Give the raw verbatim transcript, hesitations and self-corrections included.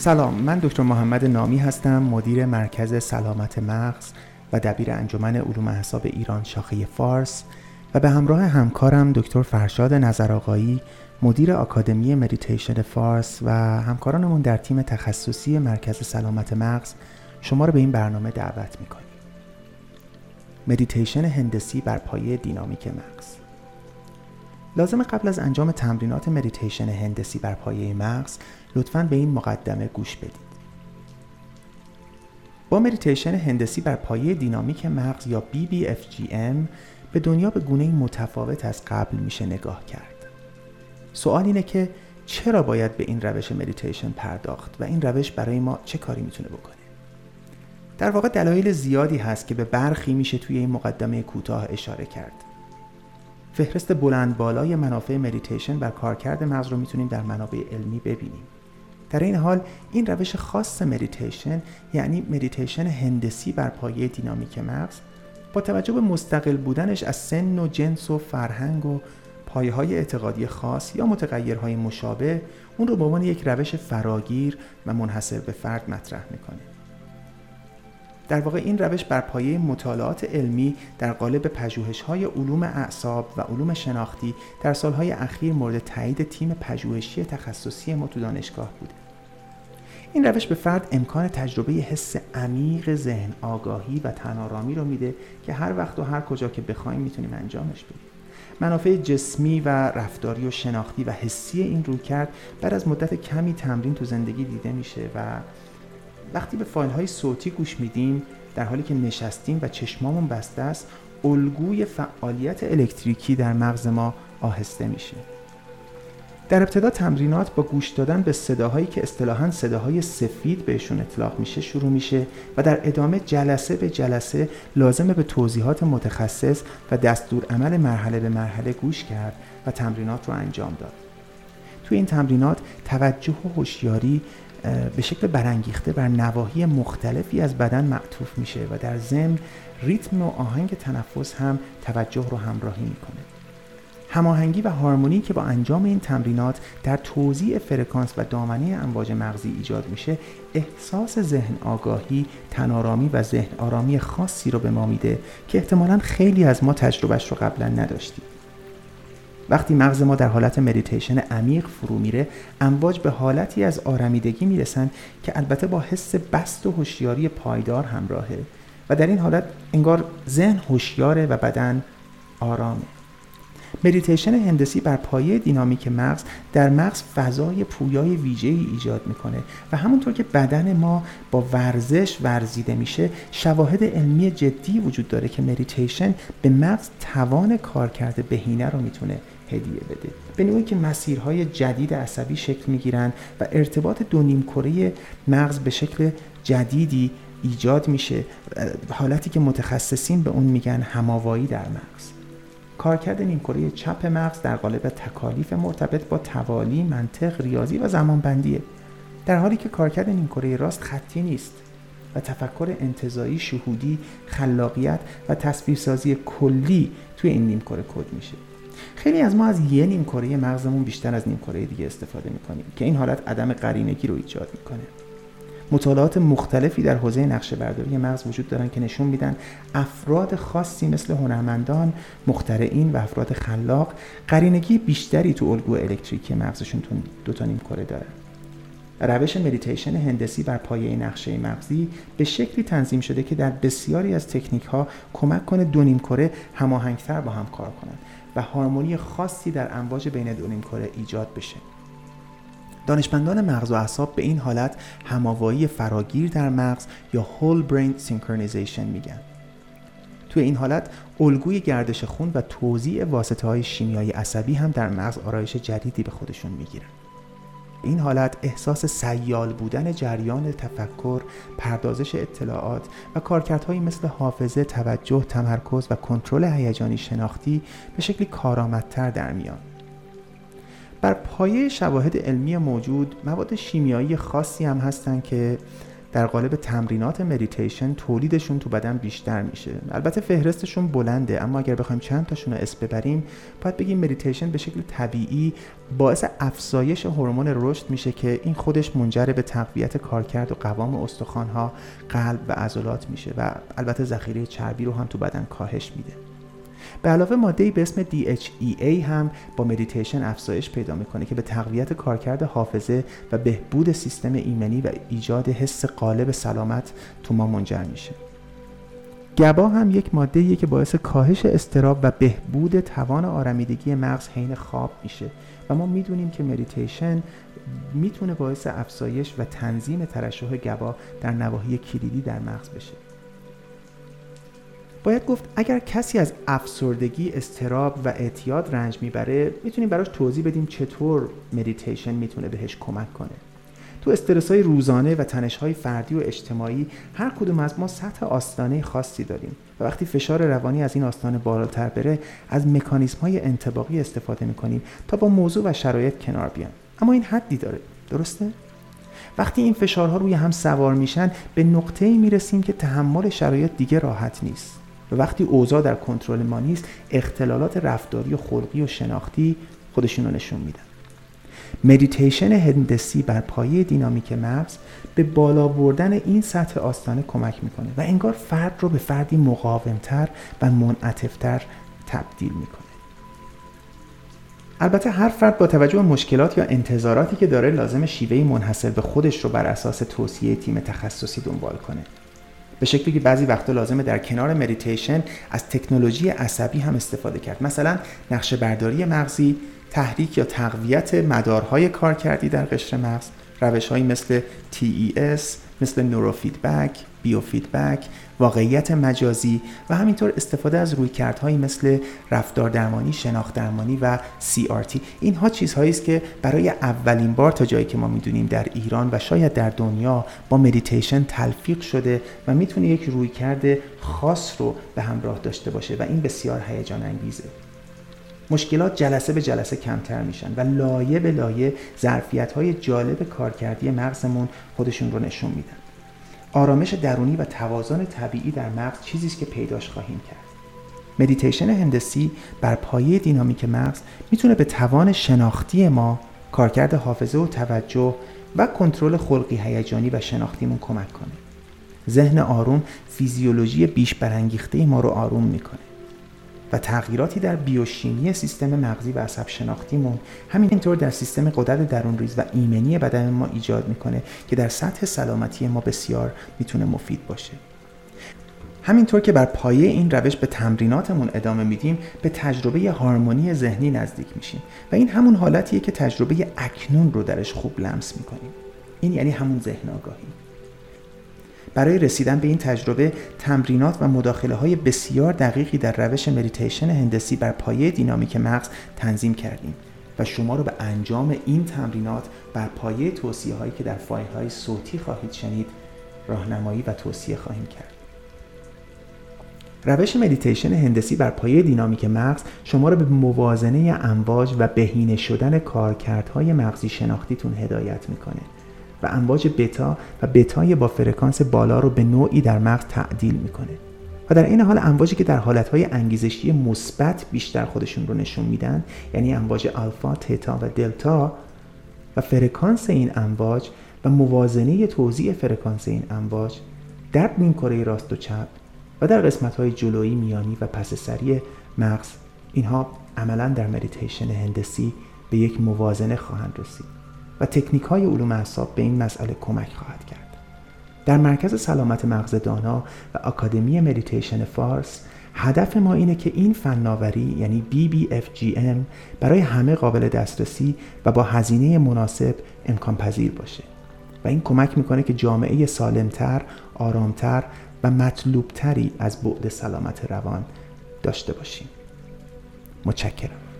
سلام، من دکتر محمد نامی هستم، مدیر مرکز سلامت مغز و دبیر انجمن علوم اعصاب ایران شاخه فارس و به همراه همکارم دکتر فرشاد نظرآقایی، مدیر آکادمی مدیتیشن فارس و همکارانمون در تیم تخصصی مرکز سلامت مغز شما رو به این برنامه دعوت می‌کنیم. مدیتیشن هندسی بر پایه دینامیک مغز. لازم قبل از انجام تمرینات مدیتیشن هندسی بر پایه مغز لطفاً به این مقدمه گوش بدید. با مدیتیشن هندسی بر پایه دینامیک مغز یا بی بی اف جی ام به دنیا به گونه‌ای متفاوت از قبل میشه نگاه کرد. سوال اینه که چرا باید به این روش مدیتیشن پرداخت و این روش برای ما چه کاری میتونه بکنه؟ در واقع دلایل زیادی هست که به برخی میشه توی این مقدمه کوتاه اشاره کرد. فهرست بلند بالای منافع مدیتیشن بر کارکرد مغز رو میتونیم در منابع علمی ببینیم. در این حال این روش خاص مدیتیشن یعنی مدیتیشن هندسی بر پایه دینامیک مغز با توجه به مستقل بودنش از سن و جنس و فرهنگ و پایه‌های اعتقادی خاص یا متغیرهای مشابه اون رو به عنوان یک روش فراگیر و منحصر به فرد مطرح میکنه. در واقع این روش بر پایه مطالعات علمی در قالب پژوهش‌های علوم اعصاب و علوم شناختی در سالهای اخیر مورد تایید تیم پژوهشی تخصصی ما تو دانشگاه بوده. این روش به فرد امکان تجربه حس عمیق ذهن آگاهی و تن‌آرامی رو میده که هر وقت و هر کجا که بخوایم میتونیم انجامش بدیم. منافع جسمی و رفتاری و شناختی و حسی این رویکرد بعد از مدت کمی تمرین تو زندگی دیده میشه و وقتی به فایل‌های صوتی گوش میدیم در حالی که نشستیم و چشمامون بسته است، الگوی فعالیت الکتریکی در مغز ما آهسته میشه. در ابتدا تمرینات با گوش دادن به صداهایی که اصطلاحاً صداهای سفید بهشون اطلاق میشه شروع میشه و در ادامه جلسه به جلسه لازمه به توضیحات متخصص و دستور عمل مرحله به مرحله گوش کرد و تمرینات رو انجام داد. توی این تمرینات توجه و هوشیاری به شکل برانگیخته بر نواحی مختلفی از بدن معطوف میشه و در ضمن ریتم و آهنگ تنفس هم توجه رو همراهی میکنه. هماهنگی و هارمونی که با انجام این تمرینات در توزیع فرکانس و دامنه امواج مغزی ایجاد میشه، احساس ذهن آگاهی، تن‌آرامی و ذهن آرامی خاصی رو به ما میده که احتمالاً خیلی از ما تجربهش رو قبلا نداشتیم. وقتی مغز ما در حالت مدیتیشن عمیق فرو میره، امواج به حالتی از آرمیدگی میرسن که البته با حس بسط و هوشیاری پایدار همراهه و در این حالت انگار ذهن هوشیاره و بدن آرامه. مدیتیشن هندسی بر پایه دینامیک مغز در مغز فضای پویای ویژه‌ای ایجاد میکنه و همونطور که بدن ما با ورزش ورزیده میشه، شواهد علمی جدی وجود داره که مدیتیشن به مغز توان کارکرد بهینه رو میتونه هدیه بده. به نوعی که مسیرهای جدید عصبی شکل میگیرن و ارتباط دو نیمکره مغز به شکل جدیدی ایجاد میشه، حالتی که متخصصین به اون میگن هماوایی در مغز. کارکرد نیمکره چپ مغز در قالب تکالیف مرتبط با توالی، منطق، ریاضی و زمانبندیه، در حالی که کارکرد نیمکره راست خطی نیست و تفکر انتزاعی، شهودی، خلاقیت و تصویرسازی کلی توی این نیمکره کد میشه. خیلی از ما از یه نیمکره مغزمون بیشتر از نیمکره دیگه استفاده میکنیم که این حالت عدم قرینگی رو ایجاد میکنه. مطالعات مختلفی در حوزه نقشه برداری مغز وجود دارن که نشون میدن افراد خاصی مثل هنرمندان، مخترعین و افراد خلاق قرینگی بیشتری تو الگو الکتریکی مغزشون تو دو تا نیمکره دارن. روش مدیتیشن هندسی بر پایه نقشه مغزی به شکلی تنظیم شده که در بسیاری از تکنیک‌ها کمک کنه دو نیمکره هماهنگ‌تر با هم کار کنن و هارمونی خاصی در امواج بین دو نیمکره ایجاد بشه. دانشمندان مغز و اعصاب به این حالت هماوایی فراگیر در مغز یا whole brain synchronization میگن. توی این حالت الگوی گردش خون و توزیع واسطه‌های شیمیایی عصبی هم در مغز آرایش جدیدی به خودشون میگیرن. این حالت احساس سیال بودن جریان تفکر، پردازش اطلاعات و کارکردهایی مثل حافظه، توجه، تمرکز و کنترل هیجانی شناختی به شکلی کارآمدتر در میان. بر پایه شواهد علمی موجود، مواد شیمیایی خاصی هم هستن که در قالب تمرینات مدیتیشن تولیدشون تو بدن بیشتر میشه. البته فهرستشون بلنده، اما اگر بخوایم چند تاشون رو اسم ببریم باید بگیم مدیتیشن به شکل طبیعی باعث افزایش هورمون رشد میشه که این خودش منجر به تقویت کارکرد و قوام استخوان‌ها، قلب و عضلات میشه و البته ذخیره چربی رو هم تو بدن کاهش میده. به علاوه ماده‌ای به اسم دی اچ ای ای هم با مدیتیشن افزایش پیدا میکنه که به تقویت کارکرد حافظه و بهبود سیستم ایمنی و ایجاد حس قالب سلامت تو ما منجر میشه. گبا هم یک ماده‌ایه که باعث کاهش اضطراب و بهبود توان آرمیدگی مغز حین خواب میشه و ما میدونیم که مدیتیشن میتونه باعث افزایش و تنظیم ترشح گبا در نواحی کلیدی در مغز بشه. باید گفت اگر کسی از افسردگی، اضطراب و اعتیاد رنج میبره میتونیم براش توضیح بدیم چطور مدیتیشن میتونه بهش کمک کنه. تو استرس‌های روزانه و تنش‌های فردی و اجتماعی هر کدوم از ما سطح آستانه خاصی داریم و وقتی فشار روانی از این آستانه بالاتر بره از مکانیزم‌های انطباقی استفاده می‌کنیم تا با موضوع و شرایط کنار بیان. اما این حدی داره، درسته؟ وقتی این فشارها روی هم سوار میشن به نقطه‌ای میرسیم که تحمل شرایط دیگه راحت نیست. و وقتی اوضاع در کنترل ما نیست اختلالات رفتاری و خلقی و شناختی خودشون رو نشون میدن. مدیتیشن هندسی بر پایه دینامیک مغز به بالا بردن این سطح آستانه کمک میکنه و انگار فرد رو به فردی مقاومتر و منعطف‌تر تبدیل میکنه. البته هر فرد با توجه به مشکلات یا انتظاراتی که داره لازم شیوهی منحصر به خودش رو بر اساس توصیه تیم تخصصی دنبال کنه. به شکلی که بعضی وقتا لازمه در کنار مدیتیشن از تکنولوژی عصبی هم استفاده کرد. مثلا نقشه برداری مغزی، تحریک یا تقویت مدارهای کارکردی در قشر مغز، روش‌هایی مثل تی ای اس، مثل نوروفیدبک، بیوفیدبک، واقعیت مجازی و همینطور استفاده از رویکردهایی مثل رفتار درمانی، شناخت درمانی و سی آر تی. اینها چیزهایی است که برای اولین بار تا جایی که ما میدونیم در ایران و شاید در دنیا با مدیتیشن تلفیق شده و میتونه یک رویکرد خاص رو به همراه داشته باشه و این بسیار هیجان انگیزه. مشکلات جلسه به جلسه کمتر میشن و لایه به لایه ظرفیت‌های جالب کارکردی مغزمون خودشون رو نشون میدن. آرامش درونی و توازن طبیعی در مغز چیزی است که پیداش خواهیم کرد. مدیتیشن هندسی بر پایه دینامیک مغز میتونه به توان شناختی ما، کارکرد حافظه و توجه و کنترل خلقی هیجانی و شناختیمون کمک کنه. ذهن آروم فیزیولوژی بیش برانگیخته ما رو آروم میکنه و تغییراتی در بیوشیمی سیستم مغزی و عصب شناختیمون همینطور در سیستم غدد درونریز و ایمنی بدن ما ایجاد میکنه که در سطح سلامتی ما بسیار میتونه مفید باشه. همینطور که بر پایه این روش به تمریناتمون ادامه میدیم به تجربه هارمونی ذهنی نزدیک میشیم و این همون حالتیه که تجربه اکنون رو درش خوب لمس میکنیم. این یعنی همون ذهن آگاهی. برای رسیدن به این تجربه تمرینات و مداخله‌های بسیار دقیقی در روش مدیتیشن هندسی بر پایه دینامیک مغز تنظیم کردیم و شما رو به انجام این تمرینات بر پایه توصیه‌هایی که در فایل‌های صوتی خواهید شنید راهنمایی و توصیه خواهیم کرد. روش مدیتیشن هندسی بر پایه دینامیک مغز شما رو به موازنه امواج و بهینه شدن کارکردهای مغزی شناختیتون هدایت میکنه و امواج بتا و بتای با فرکانس بالا رو به نوعی در مغز تعدیل میکنه و در این حال امواجی که در حالتهای انگیزشی مثبت بیشتر خودشون رو نشون میدن، یعنی امواج آلفا، تتا و دلتا و فرکانس این امواج و موازنه توزیع فرکانس این امواج در نیمکره راست و چپ و در قسمت‌های جلویی، میانی و پس سری مغز، اینها عملاً در مدیتیشن هندسی به یک موازنه خواهند رسید و تکنیک‌های علوم اعصاب به این مسئله کمک خواهد کرد. در مرکز سلامت مغز دانا و آکادمی مدیتیشن فارس هدف ما اینه که این فناوری یعنی بی بی اف جی ام برای همه قابل دسترسی و با هزینه مناسب امکان پذیر باشه و این کمک میکنه که جامعه سالمتر، آرامتر و مطلوبتری از بعد سلامت روان داشته باشیم. متشکرم.